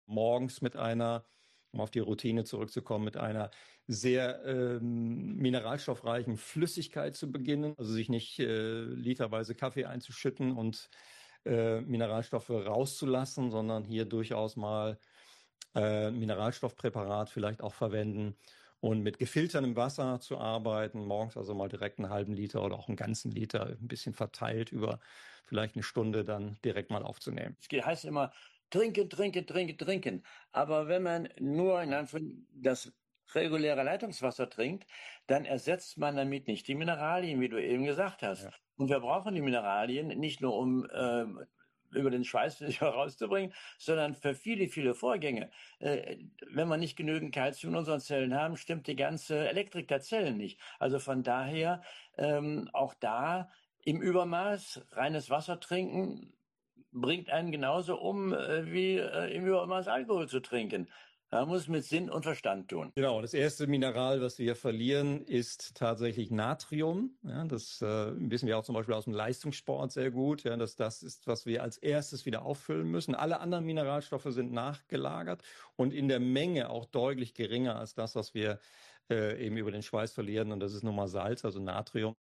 morgens mit einer, um auf die Routine zurückzukommen, mit einer sehr mineralstoffreichen Flüssigkeit zu beginnen. Also sich nicht literweise Kaffee einzuschütten und Mineralstoffe rauszulassen, sondern hier durchaus mal Mineralstoffpräparat vielleicht auch verwenden und mit gefiltertem Wasser zu arbeiten, morgens also mal direkt einen halben Liter oder auch einen ganzen Liter, ein bisschen verteilt über vielleicht eine Stunde dann direkt mal aufzunehmen. Es heißt immer, trinken, trinken, trinken, trinken. Aber wenn man nur in Anführungszeichen das reguläre Leitungswasser trinkt, dann ersetzt man damit nicht die Mineralien, wie du eben gesagt hast. Ja. Und wir brauchen die Mineralien nicht nur, um über den Schweiß herauszubringen, sondern für viele, viele Vorgänge. Wenn wir nicht genügend Kalzium in unseren Zellen haben, stimmt die ganze Elektrik der Zellen nicht. Also von daher auch da im Übermaß reines Wasser trinken bringt einen genauso um, wie im Übermaß Alkohol zu trinken. Man muss mit Sinn und Verstand tun. Genau, das erste Mineral, was wir verlieren, ist tatsächlich Natrium. Ja, das wissen wir auch zum Beispiel aus dem Leistungssport sehr gut, ja, dass das ist, was wir als erstes wieder auffüllen müssen. Alle anderen Mineralstoffe sind nachgelagert und in der Menge auch deutlich geringer als das, was wir eben über den Schweiß verlieren. Und das ist nun mal Salz, also Natrium.